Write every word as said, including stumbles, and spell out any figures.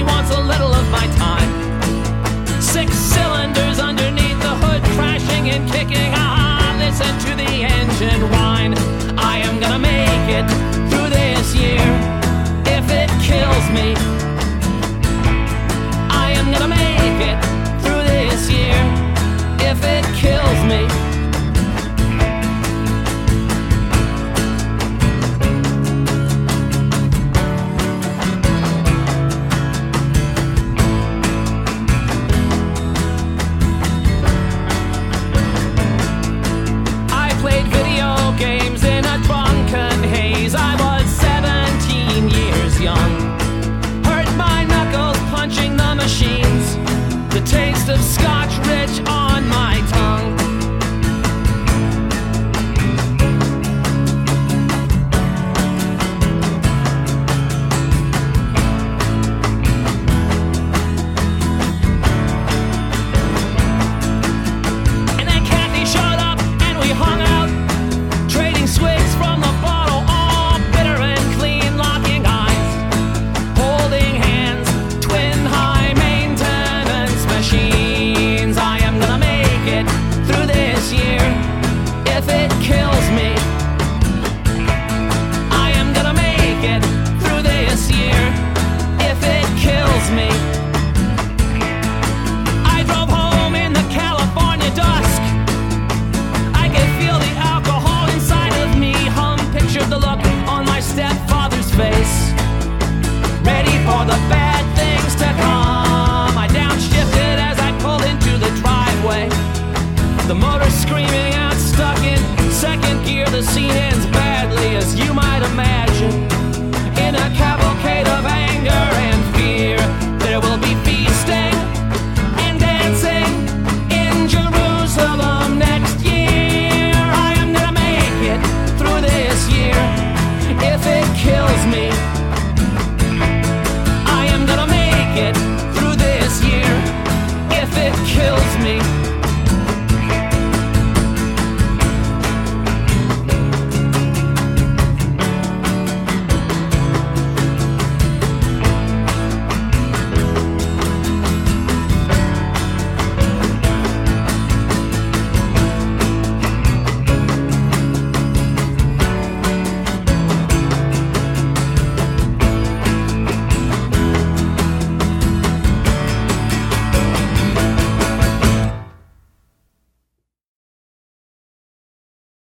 wants a little of my time. Six cylinders underneath the hood, crashing and kicking. Ah, listen to the engine whine. I am gonna make it through this year. If it kills me, I am gonna make it through this year. If it kills me. Young, hurt my knuckles punching the machines. The taste of scotch